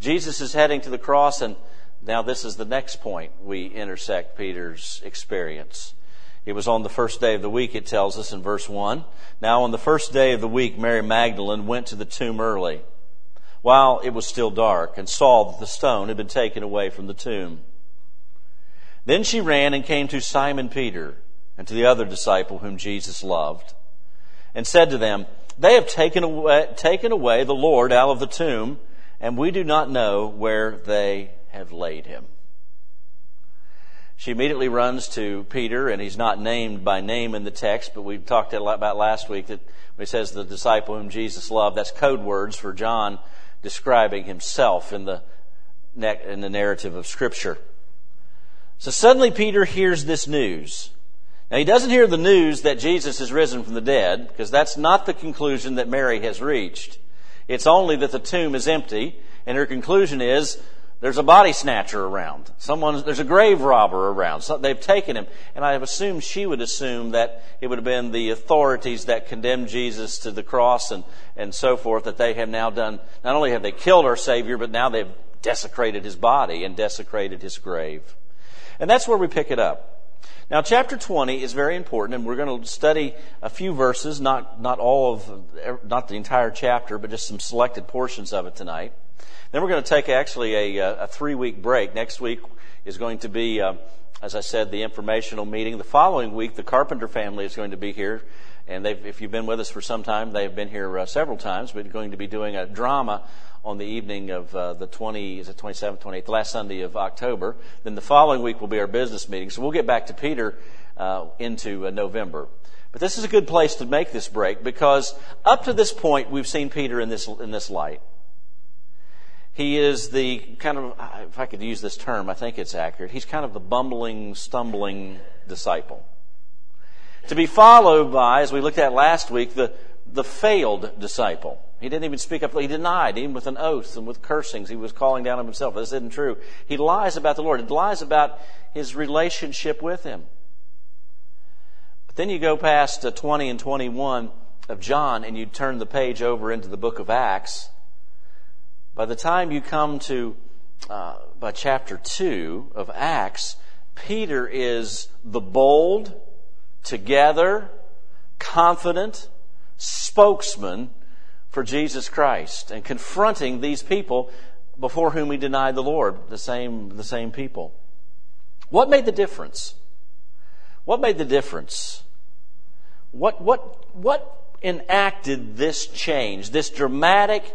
Jesus is heading to the cross, and now this is the next point we intersect Peter's experience. It was on the first day of the week, it tells us in verse 1. Now on the first day of the week, Mary Magdalene went to the tomb early, while it was still dark, and saw that the stone had been taken away from the tomb. Then she ran and came to Simon Peter and to the other disciple whom Jesus loved, and said to them, "They have taken away the Lord out of the tomb, and we do not know where they have laid him." She immediately runs to Peter, and he's not named by name in the text, but we talked about last week that when it says the disciple whom Jesus loved, that's code words for John describing himself in the narrative of Scripture. So suddenly Peter hears this news. Now he doesn't hear the news that Jesus is risen from the dead, because that's not the conclusion that Mary has reached. It's only that the tomb is empty, and her conclusion is there's a body snatcher around. There's a grave robber around. So they've taken him. And I have assumed she would assume that it would have been the authorities that condemned Jesus to the cross and so forth, that they have now done. Not only have they killed our Savior, but now they've desecrated his body and desecrated his grave. And that's where we pick it up. Now, chapter 20 is very important, and we're going to study a few verses, not the entire chapter, but just some selected portions of it tonight. Then we're going to take actually a 3-week break. Next week is going to be, as I said, the informational meeting. The following week, the Carpenter family is going to be here. And if you've been with us for some time, they've been here several times. We're going to be doing a drama on the evening of the 27th, 28th, the last Sunday of October. Then the following week will be our business meeting. So we'll get back to Peter into November. But this is a good place to make this break, because up to this point, we've seen Peter in this light. He is the kind of, if I could use this term, I think it's accurate. He's kind of the bumbling, stumbling disciple. To be followed by, as we looked at last week, the failed disciple. He didn't even speak up. He denied, even with an oath and with cursings. He was calling down on himself. This isn't true. He lies about the Lord. He lies about his relationship with him. But then you go past 20 and 21 of John, and you turn the page over into the book of Acts. By the time you come to by chapter 2 of Acts, Peter is the bold, together, confident spokesman for Jesus Christ, and confronting these people before whom he denied the Lord, the same people. What made the difference? What made the difference? What enacted this change, this dramatic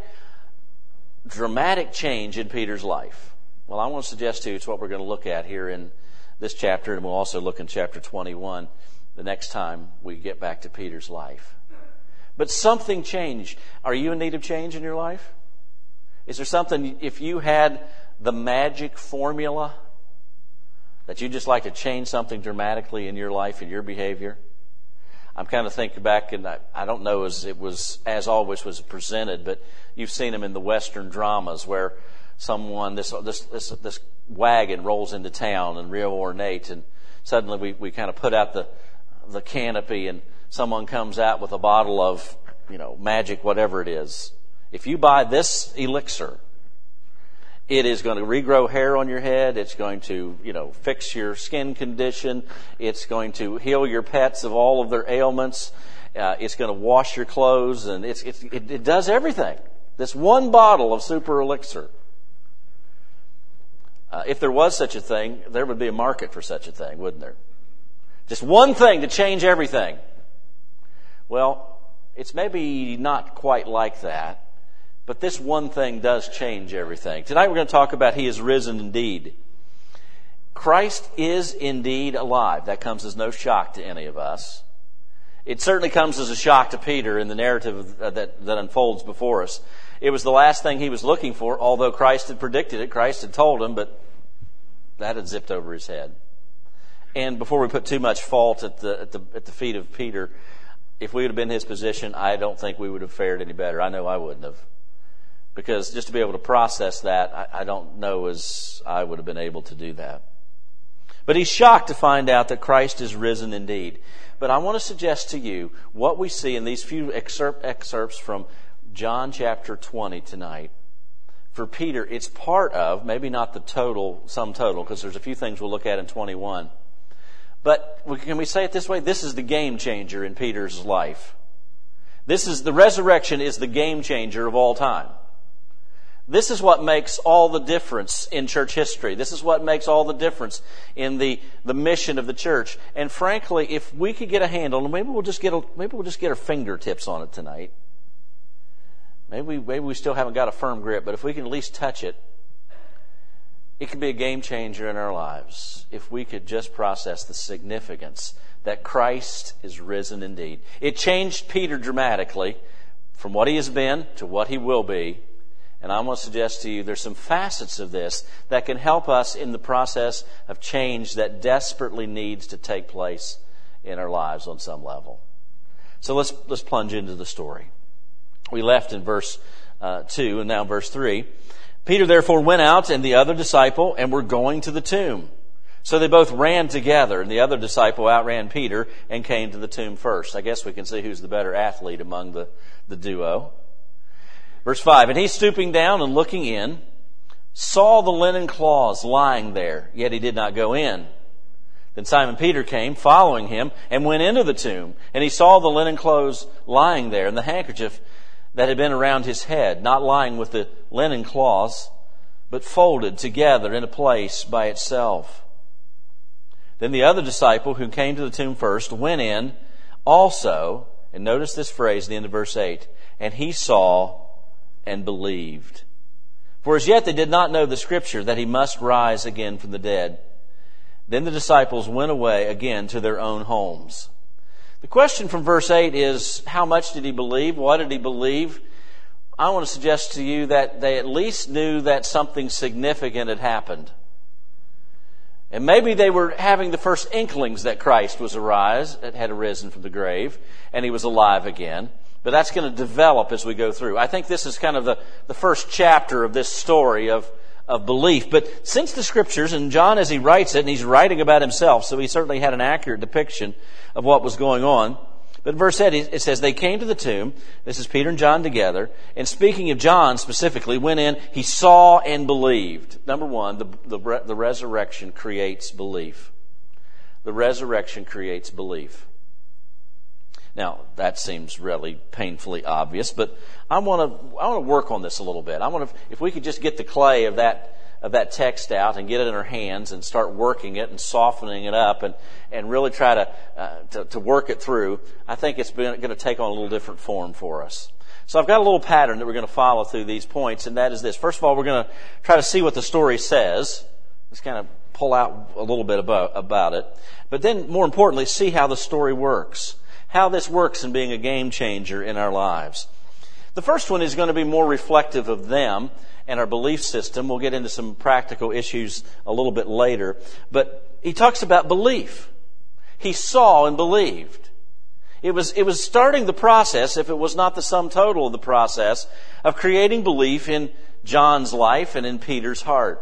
change in Peter's life? Well, I want to suggest to you it's what we're going to look at here in this chapter, and we'll also look in chapter 21 the next time we get back to Peter's life. But something changed. Are you in need of change in your life? Is there something, if you had the magic formula, that you'd just like to change something dramatically in your life and your behavior? I'm kind of thinking back, and I don't know as it was, as always was presented, but you've seen them in the Western dramas where someone, this wagon rolls into town and real ornate, and suddenly we kind of put out the canopy, and someone comes out with a bottle of, magic, whatever it is. If you buy this elixir, it is going to regrow hair on your head. It's going to, fix your skin condition. It's going to heal your pets of all of their ailments. It's going to wash your clothes, and it does everything. This one bottle of super elixir. If there was such a thing, there would be a market for such a thing, wouldn't there? Just one thing to change everything. Well, it's maybe not quite like that. But this one thing does change everything. Tonight we're going to talk about He is risen indeed. Christ is indeed alive. That comes as no shock to any of us. It certainly comes as a shock to Peter in the narrative that unfolds before us. It was the last thing he was looking for, although Christ had predicted it. Christ had told him, but that had zipped over his head. And before we put too much fault at the feet of Peter, if we would have been in his position, I don't think we would have fared any better. I know I wouldn't have. Because just to be able to process that, I don't know as I would have been able to do that. But he's shocked to find out that Christ is risen indeed. But I want to suggest to you what we see in these few excerpts from John chapter 20 tonight For Peter, it's part of, maybe not the total, sum total, because there's a few things we'll look at in 21. But can we say it this way? This is the game changer in Peter's life. The resurrection is the game changer of all time. This is what makes all the difference in church history. This is what makes all the difference in the mission of the church. And frankly, if we could get a handle, and maybe we'll just get our fingertips on it tonight. Maybe we still haven't got a firm grip, but if we can at least touch it, it could be a game changer in our lives. If we could just process the significance that Christ is risen indeed. It changed Peter dramatically from what he has been to what he will be. And I want to suggest to you there's some facets of this that can help us in the process of change that desperately needs to take place in our lives on some level. So let's plunge into the story. We left in verse 2 and now verse 3. Peter therefore went out and the other disciple and were going to the tomb. So they both ran together, and the other disciple outran Peter and came to the tomb first. I guess we can see who's the better athlete among the duo. Verse 5, and he stooping down and looking in, saw the linen cloths lying there, yet he did not go in. Then Simon Peter came, following him, and went into the tomb. And he saw the linen clothes lying there, and the handkerchief that had been around his head, not lying with the linen cloths, but folded together in a place by itself. Then the other disciple who came to the tomb first went in also, and notice this phrase at the end of verse 8, and he saw and believed. For as yet they did not know the scripture that he must rise again from the dead. Then the disciples went away again to their own homes. The question from verse 8 is, how much did he believe? What did he believe? I want to suggest to you that they at least knew that something significant had happened. And maybe they were having the first inklings that Christ had arisen from the grave, and he was alive again. But that's going to develop as we go through. I think this is kind of the first chapter of this story of belief. But since the Scriptures, and John as he writes it, and he's writing about himself, so he certainly had an accurate depiction of what was going on. But in verse 8, it says, they came to the tomb. This is Peter and John together. And speaking of John specifically, went in, he saw and believed. Number one, the resurrection creates belief. The resurrection creates belief. Now, that seems really painfully obvious, but I want to work on this a little bit. If we could just get the clay of that text out and get it in our hands and start working it and softening it up and really try to work it through, I think it's going to take on a little different form for us. So I've got a little pattern that we're going to follow through these points, and that is this. First of all, we're going to try to see what the story says. Let's kind of pull out a little bit about it. But then, more importantly, see how the story works. How this works in being a game changer in our lives. The first one is going to be more reflective of them and our belief system. We'll get into some practical issues a little bit later. But he talks about belief. He saw and believed. It was starting the process, if it was not the sum total of the process, of creating belief in John's life and in Peter's heart.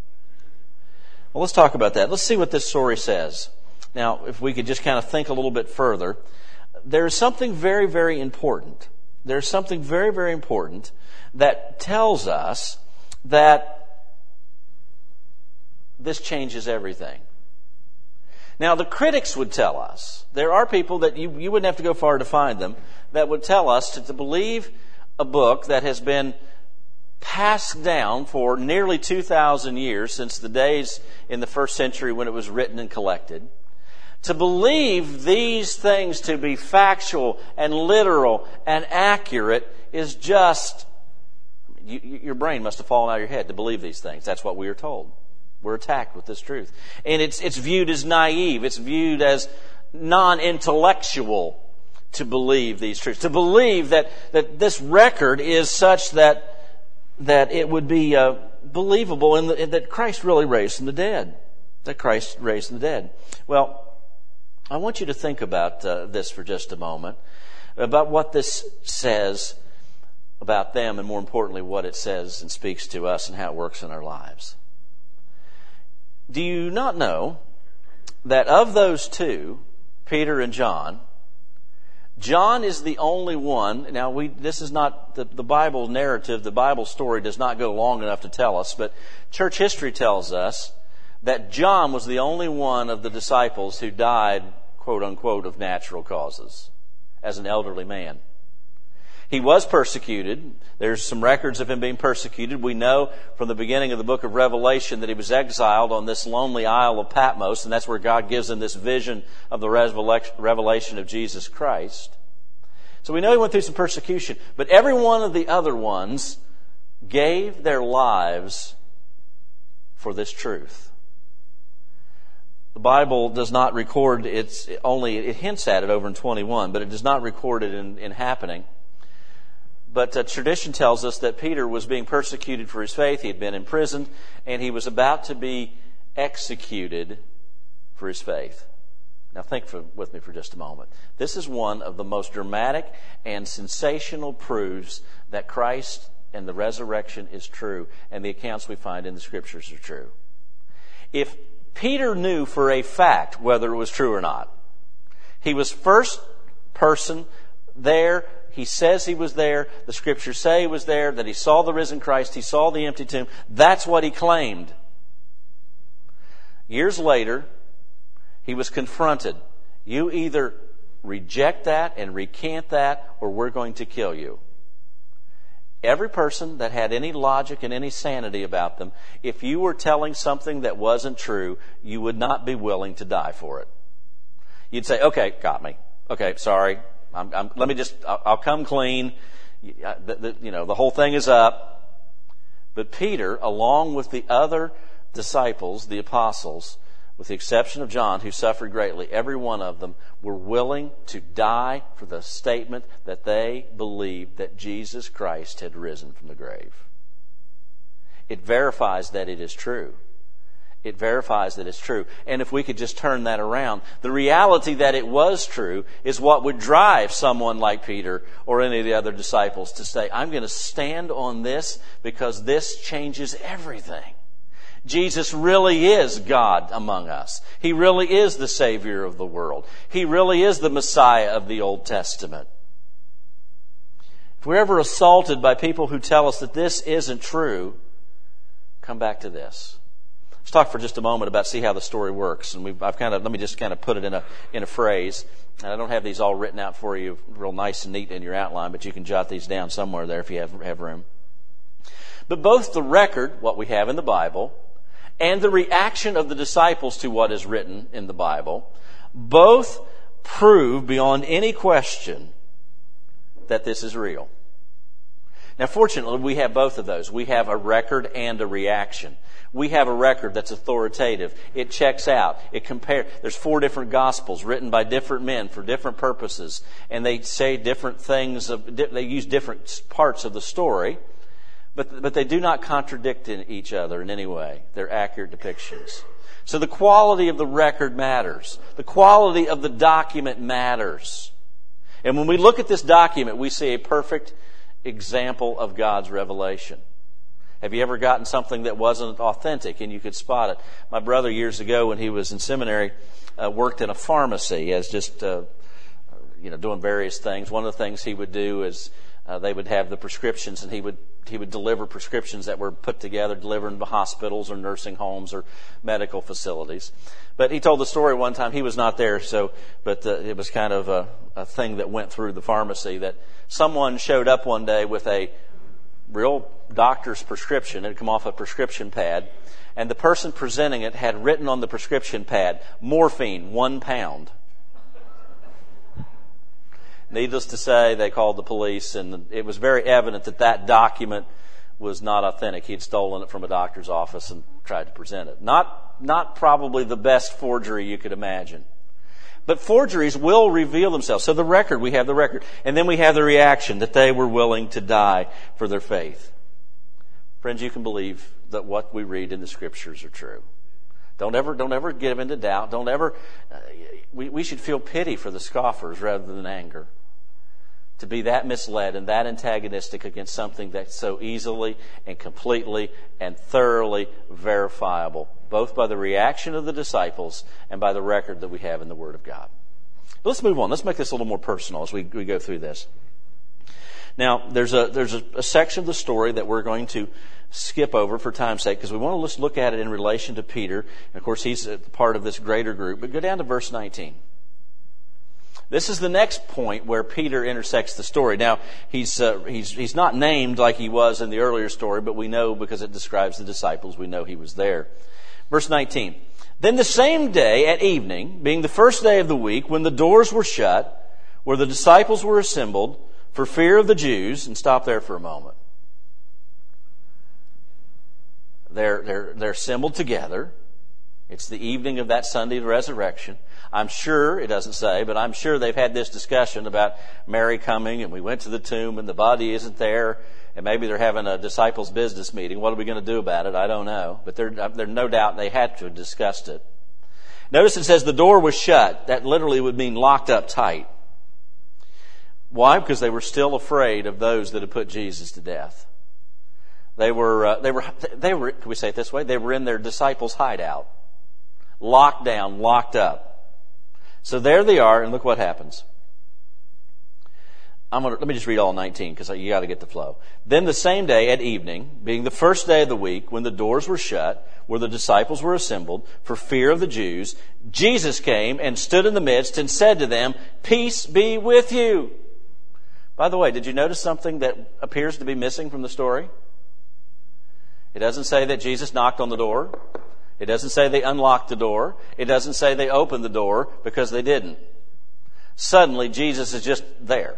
Well, let's talk about that. Let's see what this story says. Now, if we could just kind of think a little bit further, there's something very, very important. There's something very, very important that tells us that this changes everything. Now, the critics would tell us, there are people that you wouldn't have to go far to find them, that would tell us to believe a book that has been passed down for nearly 2,000 years, since the days in the first century when it was written and collected. To believe these things to be factual and literal and accurate is just, your brain must have fallen out of your head to believe these things. That's what we are told. We're attacked with this truth. And it's viewed as naive. It's viewed as non-intellectual to believe these truths. To believe that this record is such that it would be believable and that Christ really raised from the dead. That Christ raised from the dead. Well, I want you to think about this for just a moment, about what this says about them, and more importantly, what it says and speaks to us and how it works in our lives. Do you not know that of those two, Peter and John, John is the only one. Now, this is not the Bible narrative. The Bible story does not go long enough to tell us, but church history tells us that John was the only one of the disciples who died, quote unquote, of natural causes as an elderly man. He was persecuted. There's some records of him being persecuted. We know from the beginning of the book of Revelation that he was exiled on this lonely isle of Patmos, and that's where God gives him this vision of the revelation of Jesus Christ. So we know he went through some persecution, but every one of the other ones gave their lives for this truth. The Bible does not record it hints at it over in 21, but it does not record it in happening. But tradition tells us that Peter was being persecuted for his faith. He had been imprisoned, and he was about to be executed for his faith. Now think with me for just a moment. This is one of the most dramatic and sensational proofs that Christ and the resurrection is true, and the accounts we find in the Scriptures are true. If Peter knew for a fact whether it was true or not, he was first person there. He says he was there. The Scriptures say he was there, that he saw the risen Christ. He saw the empty tomb. That's what he claimed. Years later, he was confronted. You either reject that and recant that, or we're going to kill you. Every person that had any logic and any sanity about them, if you were telling something that wasn't true, you would not be willing to die for it. You'd say, okay, got me. Okay, sorry. I'll come clean. The whole thing is up. But Peter, along with the other disciples, the apostles, with the exception of John, who suffered greatly, every one of them were willing to die for the statement that they believed that Jesus Christ had risen from the grave. It verifies that it is true. It verifies that it's true. And if we could just turn that around, the reality that it was true is what would drive someone like Peter or any of the other disciples to say, I'm going to stand on this because this changes everything. Jesus really is God among us. He really is the Savior of the world. He really is the Messiah of the Old Testament. If we're ever assaulted by people who tell us that this isn't true, come back to this. Let's talk for just a moment about see how the story works. And let me just put it in a phrase. And I don't have these all written out for you real nice and neat in your outline, but you can jot these down somewhere there if you have room. But both the record, what we have in the Bible, and the reaction of the disciples to what is written in the Bible, both prove beyond any question that this is real. Now, fortunately, we have both of those. We have a record and a reaction. We have a record that's authoritative. It checks out. It compares. There's 4 different Gospels written by different men for different purposes, and they say different things. They use different parts of the story, but they do not contradict each other in any way. They're accurate depictions. So the quality of the record matters. The quality of the document matters. And when we look at this document, we see a perfect example of God's revelation. Have you ever gotten something that wasn't authentic and you could spot it? My brother, years ago when he was in seminary, worked in a pharmacy as just doing various things. One of the things he would do is they would have the prescriptions, and he would deliver prescriptions that were put together, delivered to hospitals or nursing homes or medical facilities. But he told the story one time. He was not there, but it was kind of a thing that went through the pharmacy, that someone showed up one day with a real doctor's prescription. It had come off a prescription pad, and the person presenting it had written on the prescription pad, morphine, 1 pound. Needless to say, they called the police, and it was very evident that document was not authentic. He had stolen it from a doctor's office and tried to present it. Not probably the best forgery you could imagine. But forgeries will reveal themselves. So we have the record. And then we have the reaction, that they were willing to die for their faith. Friends, you can believe that what we read in the Scriptures are true. Don't ever give into doubt. We should feel pity for the scoffers rather than anger. To be that misled and that antagonistic against something that's so easily and completely and thoroughly verifiable, both by the reaction of the disciples and by the record that we have in the Word of God. But let's move on. Let's make this a little more personal as we go through this. Now, there's a section of the story that we're going to skip over for time's sake because we want to just look at it in relation to Peter. And of course, he's part of this greater group. But go down to verse 19. This is the next point where Peter intersects the story. Now, he's not named like he was in the earlier story, but we know because it describes the disciples, we know he was there. Verse 19. Then the same day at evening, being the first day of the week, when the doors were shut, where the disciples were assembled, for fear of the Jews, and stop there for a moment. They're assembled together. It's the evening of that Sunday of the resurrection. I'm sure, it doesn't say, but I'm sure they've had this discussion about Mary coming and we went to the tomb and the body isn't there and maybe they're having a disciples' business meeting. What are we going to do about it? I don't know. But there's no doubt they had to have discussed it. Notice it says the door was shut. That literally would mean locked up tight. Why? Because they were still afraid of those that had put Jesus to death. They were, can we say it this way? They were in their disciples' hideout. Locked down, locked up. So there they are, and look what happens. Let me just read all 19, because you got to get the flow. Then the same day at evening, being the first day of the week, when the doors were shut, where the disciples were assembled, for fear of the Jews, Jesus came and stood in the midst and said to them, "Peace be with you." By the way, did you notice something that appears to be missing from the story? It doesn't say that Jesus knocked on the door. It doesn't say they unlocked the door. It doesn't say they opened the door, because they didn't. Suddenly, Jesus is just there.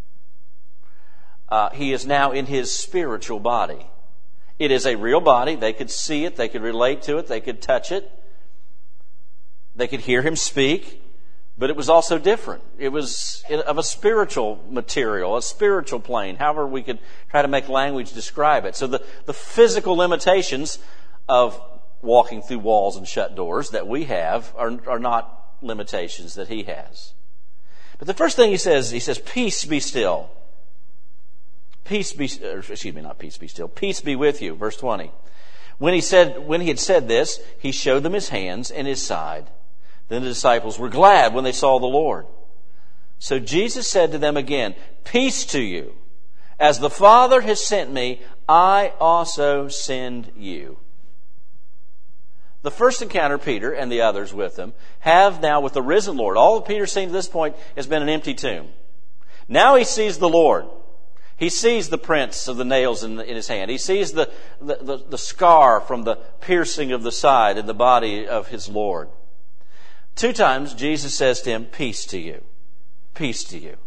He is now in his spiritual body. It is a real body. They could see it. They could relate to it. They could touch it. They could hear him speak. But it was also different. It was of a spiritual material, a spiritual plane, however we could try to make language describe it. So the physical limitations of walking through walls and shut doors that we have are not limitations that he has. But the first thing he says, "Peace be still." Peace be still. Peace be with you. Verse 20. When he had said this, he showed them his hands and his side. Then the disciples were glad when they saw the Lord. So Jesus said to them again, "Peace to you. As the Father has sent me, I also send you." The first encounter Peter and the others with him have now with the risen Lord. All that Peter's seen to this point has been an empty tomb. Now he sees the Lord. He sees the prints of the nails in his hand. He sees the scar from the piercing of the side in the body of his Lord. 2 times Jesus says to him, "Peace to you. Peace to you."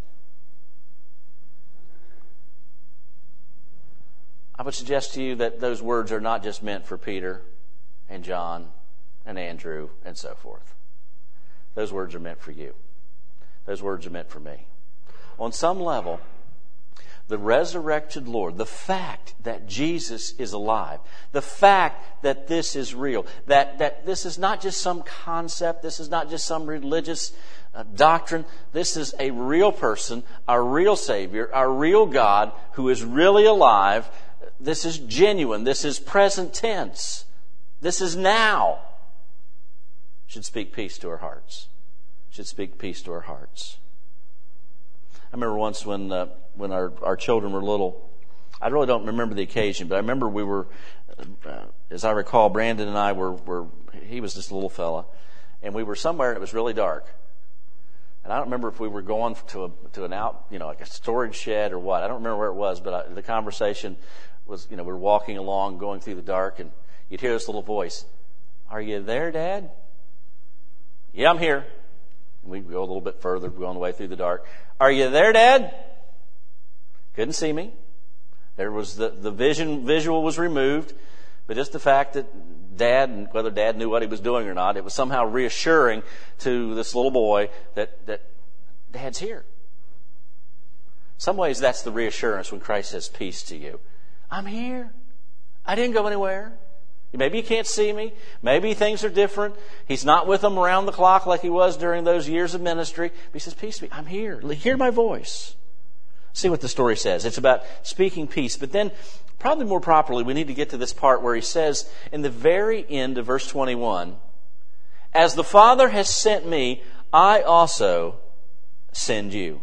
I would suggest to you that those words are not just meant for Peter and John and Andrew and so forth. Those words are meant for you. Those words are meant for me. On some level, the resurrected Lord, the fact that Jesus is alive, the fact that this is real, that this is not just some concept, this is not just some religious doctrine, this is a real person, our real Savior, our real God who is really alive. This is genuine. This is present tense. This is now. Should speak peace to our hearts. Should speak peace to our hearts. I remember once when our children were little, I really don't remember the occasion, but I remember we were, as I recall, Brandon and I were he was just a little fella, and we were somewhere and it was really dark. And I don't remember if we were going to an out, like a storage shed or what. I don't remember where it was, but the conversation was, we were walking along, going through the dark, and you'd hear this little voice, "Are you there, Dad?" "Yeah, I'm here." We'd go a little bit further, going the way through the dark. "Are you there, Dad?" Couldn't see me. There was the visual was removed, but just the fact that Dad, and whether Dad knew what he was doing or not, it was somehow reassuring to this little boy that Dad's here. In some ways, that's the reassurance when Christ says, "Peace to you." I'm here. I didn't go anywhere. Maybe you can't see me. Maybe things are different. He's not with them around the clock like he was during those years of ministry. But he says, "Peace to me. I'm here. Hear my voice." See what the story says. It's about speaking peace. But then, probably more properly, we need to get to this part where he says, in the very end of verse 21, "As the Father has sent me, I also send you.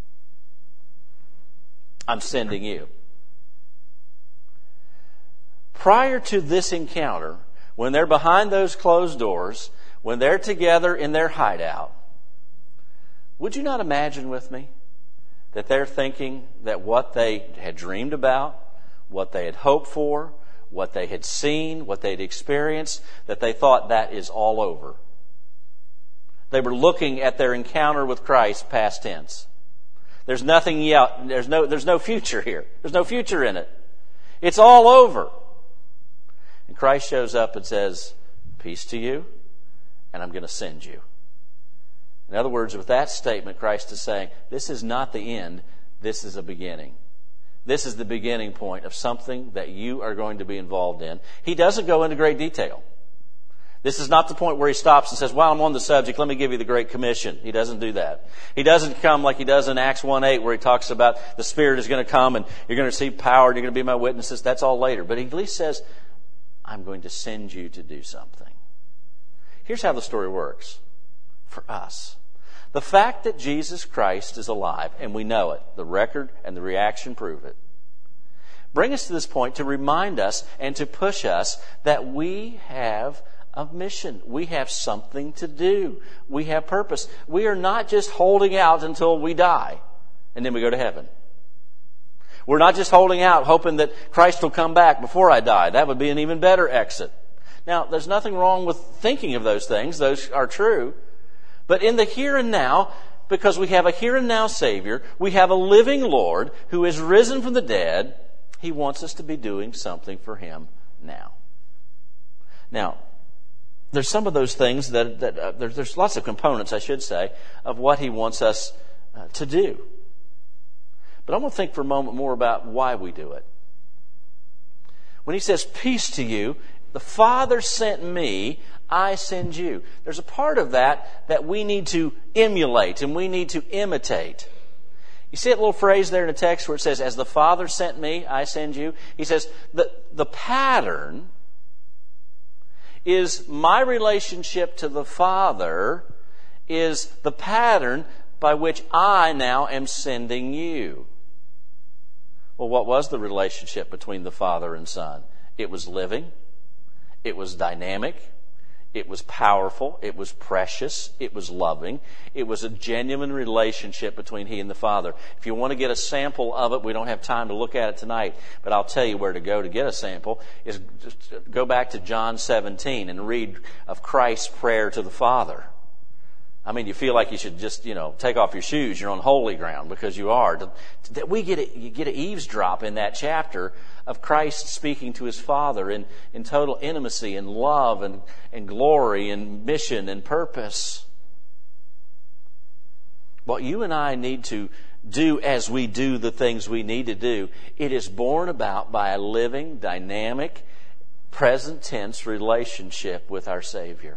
I'm sending you. Prior to this encounter, when they're behind those closed doors, when they're together in their hideout, would you not imagine with me that they're thinking that what they had dreamed about, what they had hoped for, what they had seen, what they'd experienced, that they thought that is all over? They were looking at their encounter with Christ past tense. There's nothing yet. There's no future here. There's no future in it. It's all over. And Christ shows up and says, peace to you, and I'm going to send you. In other words, with that statement, Christ is saying, this is not the end, this is a beginning. This is the beginning point of something that you are going to be involved in. He doesn't go into great detail. This is not the point where he stops and says, while I'm on the subject, let me give you the Great Commission. He doesn't do that. He doesn't come like he does in Acts 1:8, where he talks about the Spirit is going to come and you're going to receive power and you're going to be my witnesses. That's all later. But he at least says, I'm going to send you to do something. Here's how the story works for us. The fact that Jesus Christ is alive, and we know it, the record and the reaction prove it, bring us to this point to remind us and to push us that we have a mission. We have something to do. We have purpose. We are not just holding out until we die and then we go to heaven. We're not just holding out hoping that Christ will come back before I die. That would be an even better exit. Now, there's nothing wrong with thinking of those things. Those are true. But in the here and now, because we have a here and now Savior, we have a living Lord who is risen from the dead, He wants us to be doing something for Him now. Now, there's some of those things there's lots of components, I should say, of what He wants us to do. But I want to think for a moment more about why we do it. When He says, peace to you, the Father sent me, I send you. There's a part of that we need to emulate and we need to imitate. You see that little phrase there in the text where it says, as the Father sent me, I send you? He says, the pattern is my relationship to the Father is the pattern by which I now am sending you. Well, what was the relationship between the Father and Son? It was living. It was dynamic. It was powerful. It was precious. It was loving. It was a genuine relationship between He and the Father. If you want to get a sample of it, we don't have time to look at it tonight, but I'll tell you where to go to get a sample, is just go back to John 17 and read of Christ's prayer to the Father. I mean, you feel like you should just, take off your shoes. You're on holy ground because you are. You get an eavesdrop in that chapter of Christ speaking to His Father in total intimacy and love and glory and mission and purpose. What you and I need to do as we do the things we need to do, it is borne about by a living, dynamic, present tense relationship with our Savior.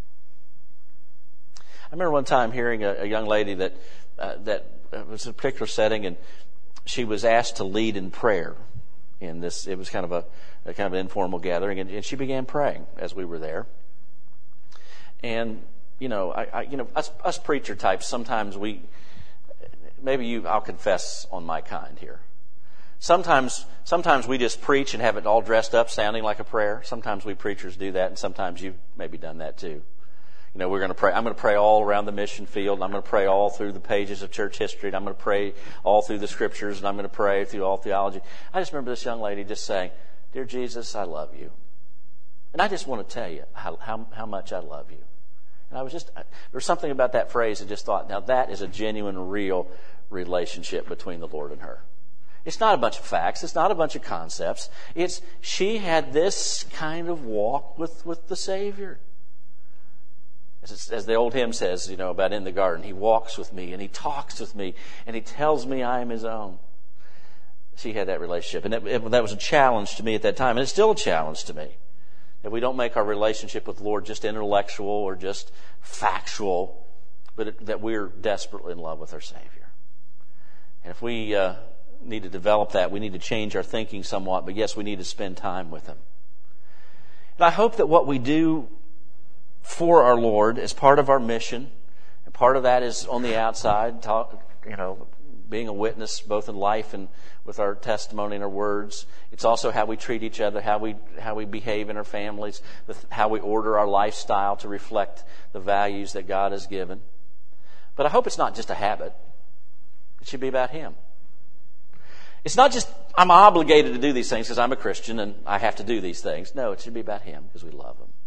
I remember one time hearing a young lady that was in a particular setting, and she was asked to lead in prayer. In this, it was kind of an informal gathering, and she began praying as we were there. And us preacher types, sometimes I'll confess on my kind here. Sometimes we just preach and have it all dressed up, sounding like a prayer. Sometimes we preachers do that, and sometimes you've maybe done that too. We're going to pray. I'm going to pray all around the mission field. I'm going to pray all through the pages of church history. And I'm going to pray all through the scriptures. And I'm going to pray through all theology. I just remember this young lady just saying, "Dear Jesus, I love you." And I just want to tell you how much I love you. And there's something about that phrase I just thought, now that is a genuine, real relationship between the Lord and her. It's not a bunch of facts. It's not a bunch of concepts. She had this kind of walk with the Savior. As the old hymn says, about in the garden, He walks with me and He talks with me and He tells me I am His own. She had that relationship. And that was a challenge to me at that time. And it's still a challenge to me. That we don't make our relationship with the Lord just intellectual or just factual, but that we're desperately in love with our Savior. And if we need to develop that, we need to change our thinking somewhat. But yes, we need to spend time with Him. And I hope that what we do for our Lord as part of our mission, And part of that is on the outside, being a witness both in life and with our testimony and our words. It's also how we treat each other, how we behave in our families, how we order our lifestyle to reflect the values that God has given. But I hope it's not just a habit. It should be about Him. It's not just, I'm obligated to do these things because I'm a Christian and I have to do these things. No, it should be about Him because we love Him.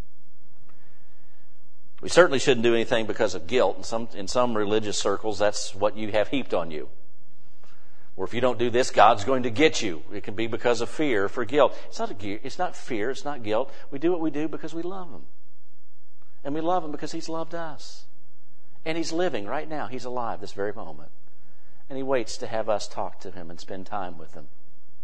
We certainly shouldn't do anything because of guilt. In some religious circles, that's what you have heaped on you. Or if you don't do this, God's going to get you. It can be because of fear, for guilt. It's not fear, it's not guilt. We do what we do because we love Him. And we love Him because He's loved us. And He's living right now. He's alive this very moment. And He waits to have us talk to Him and spend time with Him.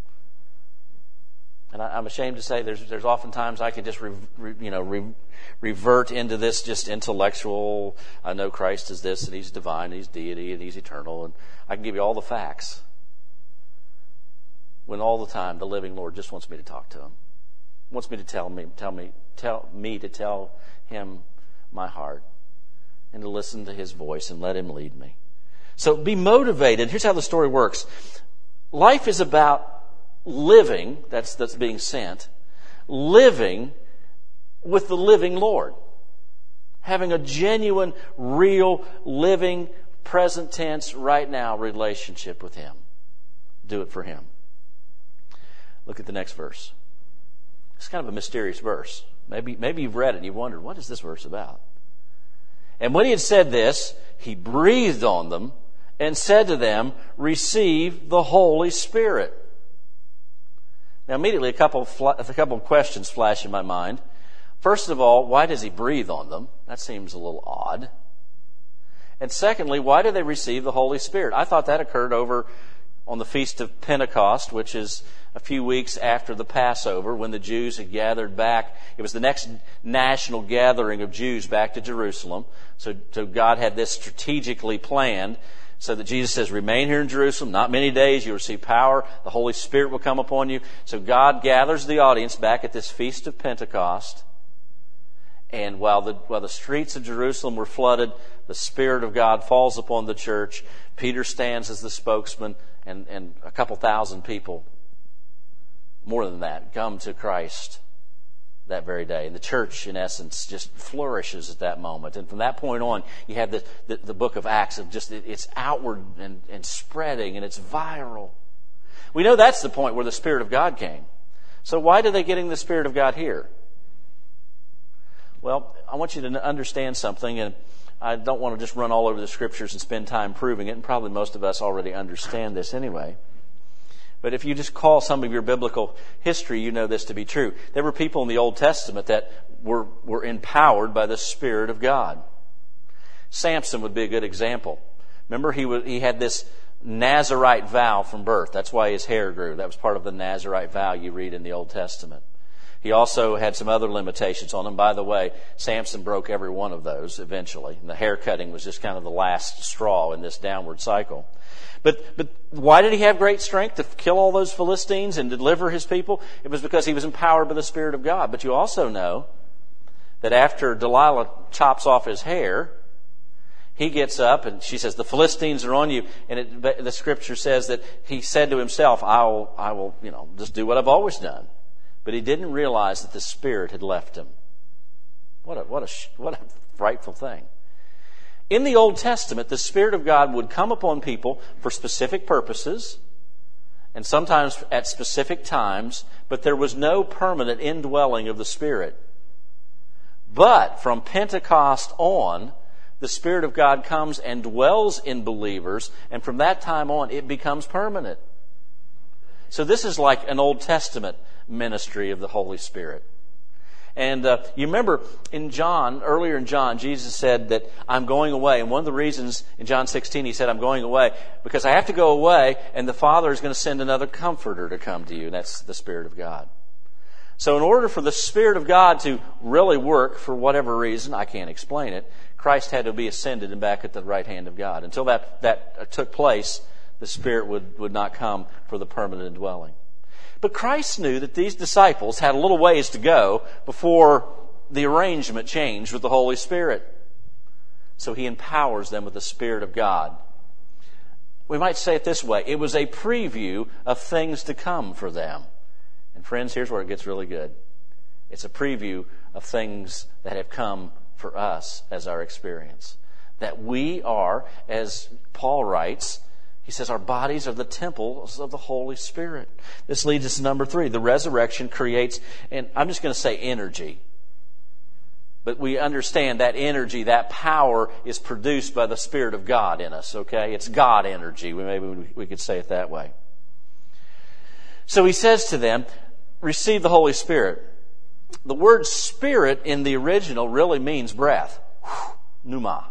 And I'm ashamed to say there's oftentimes I can just revert into this just intellectual, I know Christ is this and He's divine, He's deity, and He's eternal, and I can give you all the facts. When all the time the living Lord just wants me to talk to Him. Wants me to tell me to tell Him my heart. And to listen to His voice and let Him lead me. So be motivated. Here's how the story works. Life is about living, that's being sent, living with the living Lord. Having a genuine, real, living, present tense, right now relationship with Him. Do it for Him. Look at the next verse. It's kind of a mysterious verse. Maybe you've read it and you've wondered, what is this verse about? And when He had said this, He breathed on them and said to them, receive the Holy Spirit. Now immediately a couple of questions flash in my mind. First of all, why does He breathe on them? That seems a little odd. And secondly, why do they receive the Holy Spirit? I thought that occurred over on the Feast of Pentecost, which is a few weeks after the Passover, when the Jews had gathered back. It was the next national gathering of Jews back to Jerusalem. So God had this strategically planned so that Jesus says, remain here in Jerusalem, not many days, you'll receive power, the Holy Spirit will come upon you. So God gathers the audience back at this Feast of Pentecost. And while the streets of Jerusalem were flooded, the Spirit of God falls upon the church. Peter stands as the spokesman, and a couple thousand people, more than that, come to Christ that very day. And the church, in essence, just flourishes at that moment. And from that point on, you have the book of Acts of just, it's outward and spreading, and it's viral. We know that's the point where the Spirit of God came. So why are they getting the Spirit of God here? Well, I want you to understand something, and I don't want to just run all over the Scriptures and spend time proving it, and probably most of us already understand this anyway. But if you just call some of your biblical history, you know this to be true. There were people in the Old Testament that were empowered by the Spirit of God. Samson would be a good example. Remember, he had this Nazirite vow from birth. That's why his hair grew. That was part of the Nazirite vow you read in the Old Testament. He also had some other limitations on him. By the way, Samson broke every one of those eventually. And the hair cutting was just kind of the last straw in this downward cycle. But why did he have great strength to kill all those Philistines and deliver his people? It was because he was empowered by the Spirit of God. But you also know that after Delilah chops off his hair, he gets up and she says, the Philistines are on you. And the Scripture says that he said to himself, I will, just do what I've always done. But he didn't realize that the Spirit had left him. What a frightful thing. In the Old Testament, the Spirit of God would come upon people for specific purposes, and sometimes at specific times, but there was no permanent indwelling of the Spirit. But from Pentecost on, the Spirit of God comes and dwells in believers, and from that time on, it becomes permanent. So this is like an Old Testament ministry of the Holy Spirit. And you remember earlier in John, Jesus said that I'm going away. And one of the reasons in John 16, He said, I'm going away because I have to go away and the Father is going to send another comforter to come to you. And that's the Spirit of God. So in order for the Spirit of God to really work for whatever reason, I can't explain it, Christ had to be ascended and back at the right hand of God. Until that took place, the Spirit would not come for the permanent indwelling. But Christ knew that these disciples had a little ways to go before the arrangement changed with the Holy Spirit. So He empowers them with the Spirit of God. We might say it this way. It was a preview of things to come for them. And friends, here's where it gets really good. It's a preview of things that have come for us as our experience. That we are, as Paul writes, he says our bodies are the temples of the Holy Spirit. This leads us to number 3. The resurrection creates, and I'm just going to say energy. But we understand that energy, that power is produced by the Spirit of God in us, okay? It's God energy. Maybe we could say it that way. So he says to them, receive the Holy Spirit. The word spirit in the original really means breath. Pneuma.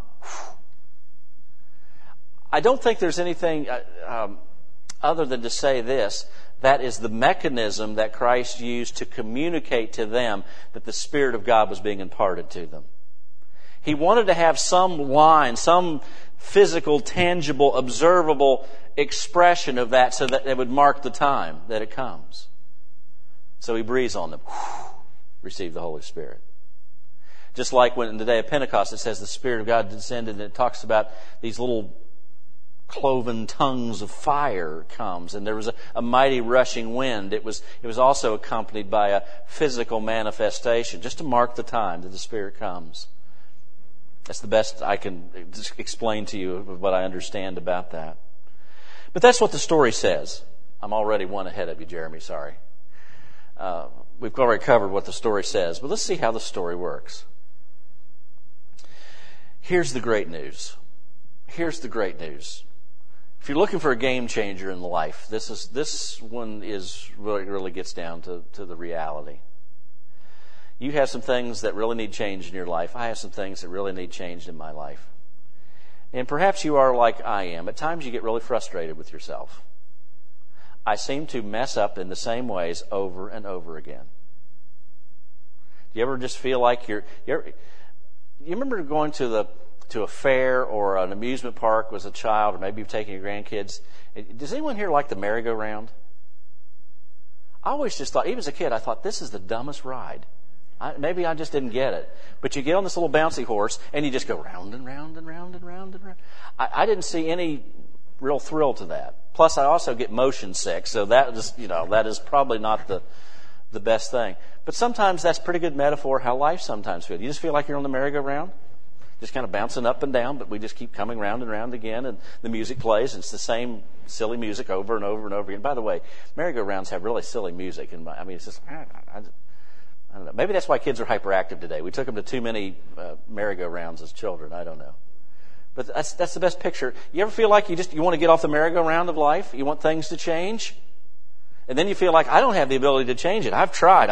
I don't think there's anything other than to say this. That is the mechanism that Christ used to communicate to them that the Spirit of God was being imparted to them. He wanted to have some line, some physical, tangible, observable expression of that so that it would mark the time that it comes. So He breathes on them. Receive the Holy Spirit. Just like when in the day of Pentecost it says the Spirit of God descended, and it talks about these little cloven tongues of fire comes, and there was a mighty rushing wind. It was also accompanied by a physical manifestation, just to mark the time that the Spirit comes. That's the best I can explain to you of what I understand about that. But that's what the story says. I'm already one ahead of you, Jeremy, sorry. We've already covered what the story says, but let's see how the story works. Here's the great news. Here's the great news. If you're looking for a game changer in life, this one is really gets down to the reality. You have some things that really need change in your life. I have some things that really need changed in my life. And perhaps you are like I am. At times you get really frustrated with yourself. I seem to mess up in the same ways over and over again. Do you ever just feel like you remember going to a fair or an amusement park as a child, or maybe you've taken your grandkids? Does anyone here like the merry-go-round? I always just thought, even as a kid, I thought this is the dumbest ride. Maybe I just didn't get it. But you get on this little bouncy horse and you just go round and round and round and round and round. I didn't see any real thrill to that. Plus, I also get motion sick, so that is probably not the best thing. But sometimes that's a pretty good metaphor how life sometimes feels. You just feel like you're on the merry-go-round, just kind of bouncing up and down, but we just keep coming round and round again, and the music plays, and it's the same silly music over and over and over again. By the way, merry-go-rounds have really silly music, and it's just, I don't know. Maybe that's why kids are hyperactive today. We took them to too many merry-go-rounds as children. I don't know. But that's the best picture. You ever feel like you want to get off the merry-go-round of life? You want things to change? And then you feel like, I don't have the ability to change it. I've tried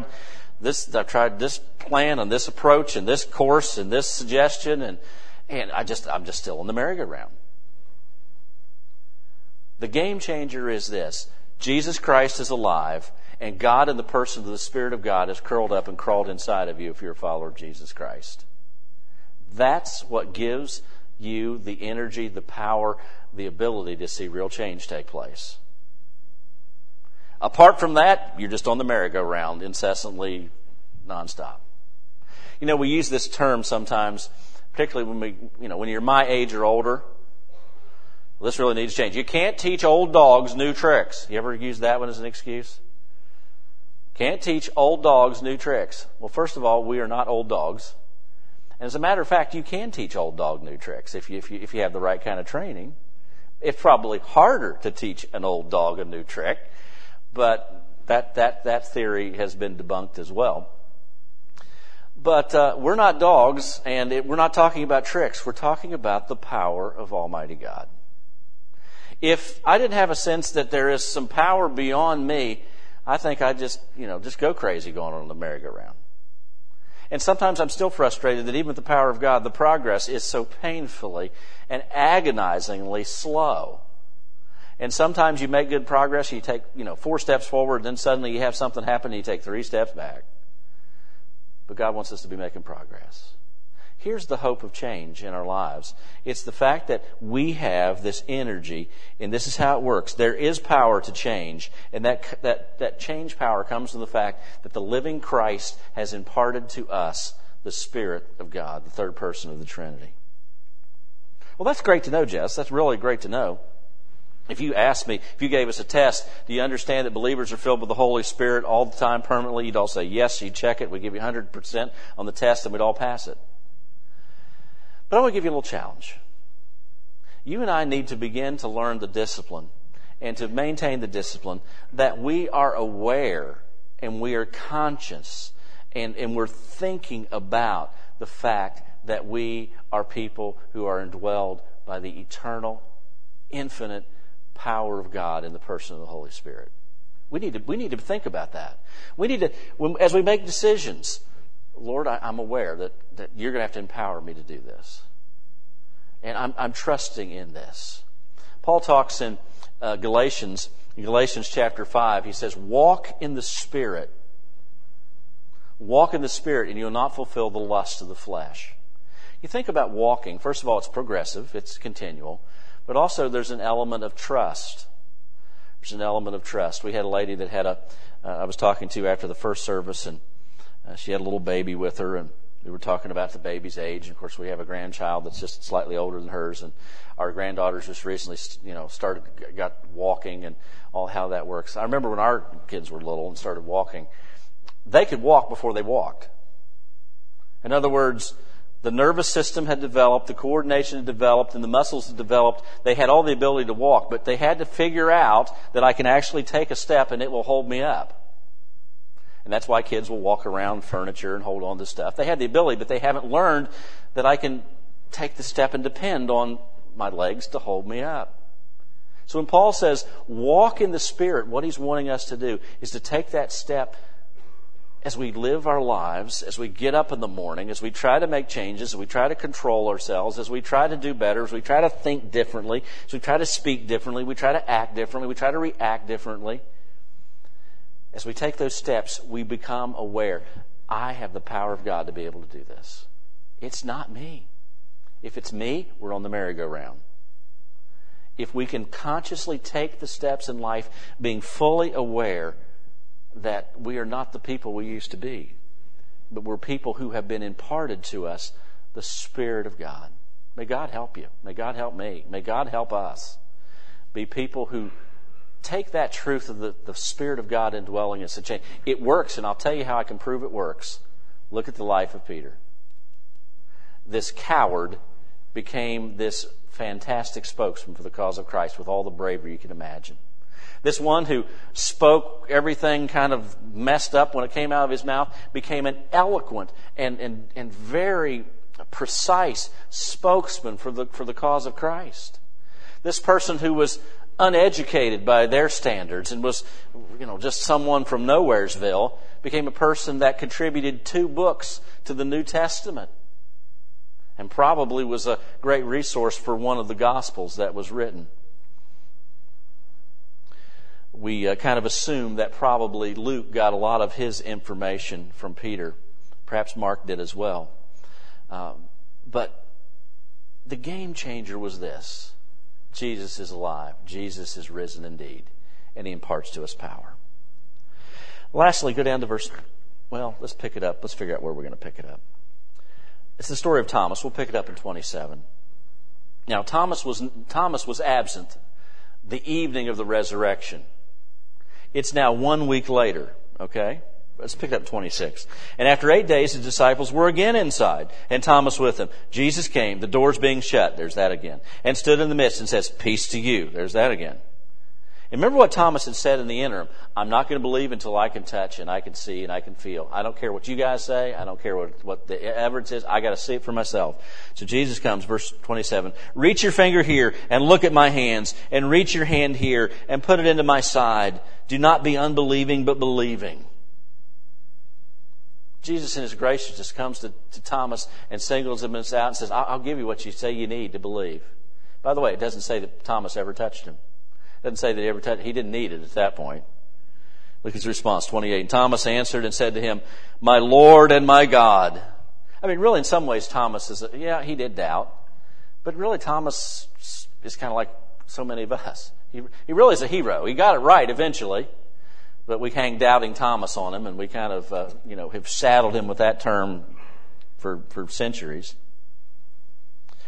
this plan and this approach and this course and this suggestion, and I'm just still in the merry-go-round. The game changer is this. Jesus Christ is alive, and God in the person of the Spirit of God has curled up and crawled inside of you if you're a follower of Jesus Christ. That's what gives you the energy, the power, the ability to see real change take place. Apart from that, you're just on the merry-go-round incessantly, nonstop. We use this term sometimes, particularly when you're my age or older. This really needs to change. You can't teach old dogs new tricks. You ever use that one as an excuse? Can't teach old dogs new tricks. Well, first of all, we are not old dogs. And as a matter of fact, you can teach old dog new tricks if you have the right kind of training. It's probably harder to teach an old dog a new trick, but that theory has been debunked as well. But we're not dogs, and we're not talking about tricks. We're talking about the power of Almighty God. If I didn't have a sense that there is some power beyond me, I think I'd just go crazy going on the merry-go-round. And sometimes I'm still frustrated that even with the power of God, the progress is so painfully and agonizingly slow. And sometimes you make good progress, you take 4 steps forward, then suddenly you have something happen and you take 3 steps back. But God wants us to be making progress. Here's the hope of change in our lives. It's the fact that we have this energy, and this is how it works. There is power to change, and that change power comes from the fact that the living Christ has imparted to us the Spirit of God, the third person of the Trinity. Well, that's great to know, Jess. That's really great to know. If you asked me, if you gave us a test, do you understand that believers are filled with the Holy Spirit all the time, permanently? You'd all say yes. You'd check it. We'd give you 100% on the test, and we'd all pass it. But I want to give you a little challenge. You and I need to begin to learn the discipline and to maintain the discipline that we are aware and we are conscious and we're thinking about the fact that we are people who are indwelled by the eternal, infinite power of God in the person of the Holy Spirit. We need to think about that. We need to, as we make decisions, Lord, I'm aware that you're going to have to empower me to do this. And I'm trusting in this. Paul talks in Galatians chapter 5. He says, walk in the Spirit. Walk in the Spirit, and you'll not fulfill the lust of the flesh. You think about walking. First of all, it's progressive. It's continual. But also there's an element of trust. There's an element of trust. We had a lady that had I was talking to after the first service, and she had a little baby with her, and we were talking about the baby's age. And of course, we have a grandchild that's just slightly older than hers, and our granddaughters just recently, got walking and all how that works. I remember when our kids were little and started walking, they could walk before they walked. In other words, the nervous system had developed, the coordination had developed, and the muscles had developed. They had all the ability to walk, but they had to figure out that I can actually take a step and it will hold me up. And that's why kids will walk around furniture and hold on to stuff. They had the ability, but they haven't learned that I can take the step and depend on my legs to hold me up. So when Paul says, walk in the Spirit, what he's wanting us to do is to take that step as we live our lives, as we get up in the morning, as we try to make changes, as we try to control ourselves, as we try to do better, as we try to think differently, as we try to speak differently, we try to act differently, we try to react differently. As we take those steps, we become aware, I have the power of God to be able to do this. It's not me. If it's me, we're on the merry-go-round. If we can consciously take the steps in life, being fully aware that we are not the people we used to be, but we're people who have been imparted to us the Spirit of God. May God help you. May God help me. May God help us be people who take that truth of the Spirit of God indwelling us and change. It works, and I'll tell you how I can prove it works. Look at the life of Peter. This coward became this fantastic spokesman for the cause of Christ with all the bravery you can imagine. This one who spoke everything kind of messed up when it came out of his mouth became an eloquent and very precise spokesman for the cause of Christ. This person who was uneducated by their standards and was, just someone from Nowheresville became a person that contributed 2 books to the New Testament and probably was a great resource for one of the Gospels that was written. We kind of assume that probably Luke got a lot of his information from Peter. Perhaps Mark did as well. But the game changer was this. Jesus is alive. Jesus is risen indeed. And he imparts to us power. Lastly, go down to let's pick it up. Let's figure out where we're going to pick it up. It's the story of Thomas. We'll pick it up in 27. Now, Thomas was absent the evening of the resurrection. It's now 1 week later, okay? Let's pick up 26. And after 8 days, his disciples were again inside, and Thomas with them. Jesus came, the doors being shut, there's that again, and stood in the midst and says, peace to you, there's that again. And remember what Thomas had said in the interim, I'm not going to believe until I can touch and I can see and I can feel. I don't care what you guys say, I don't care what the evidence is, I got to see it for myself. So Jesus comes, verse 27, reach your finger here and look at my hands, and reach your hand here and put it into my side. Do not be unbelieving, but believing. Jesus in his graciousness comes to Thomas and singles him out and says, I'll give you what you say you need to believe. By the way, it doesn't say that Thomas ever touched him. It doesn't say that he ever touched him. He didn't need it at that point. Look at his response, 28. And Thomas answered and said to him, my Lord and my God. I mean, really, in some ways, Thomas he did doubt. But really, Thomas is kind of like so many of us. He really is a hero. He got it right eventually. But we hang doubting Thomas on him, and we kind of, have saddled him with that term for centuries.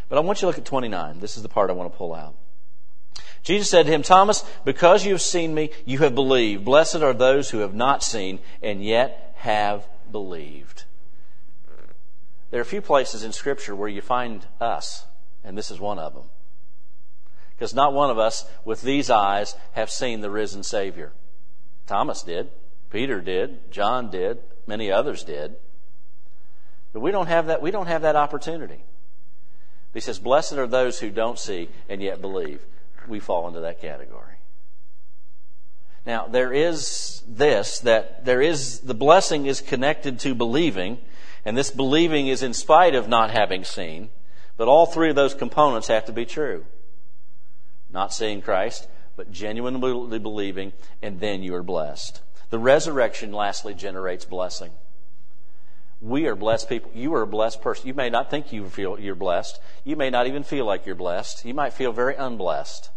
But I want you to look at 29. This is the part I want to pull out. Jesus said to him, Thomas, because you have seen me, you have believed. Blessed are those who have not seen and yet have believed. There are a few places in Scripture where you find us, and this is one of them. Because not one of us with these eyes have seen the risen Savior. Thomas did. Peter did. John did. Many others did. But we don't have that. We don't have that opportunity. He says, blessed are those who don't see and yet believe. We fall into that category. Now, there is this, that the blessing is connected to believing, and this believing is in spite of not having seen, but all three of those components have to be true. Not seeing Christ, but genuinely believing, and then you are blessed. The resurrection, lastly, generates blessing. We are blessed people. You are a blessed person. You may not think you're blessed. You may not even feel like you're blessed. You might feel very unblessed.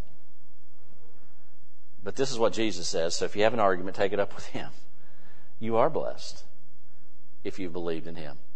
But this is what Jesus says. So if you have an argument, take it up with Him. You are blessed if you've believed in Him.